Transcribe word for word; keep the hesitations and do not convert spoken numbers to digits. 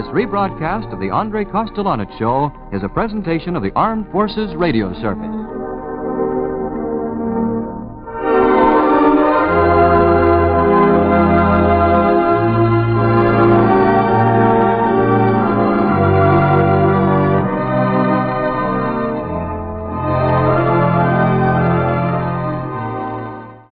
rebroadcast of the Andre Kostelanich Show is a presentation of the Armed Forces Radio Service.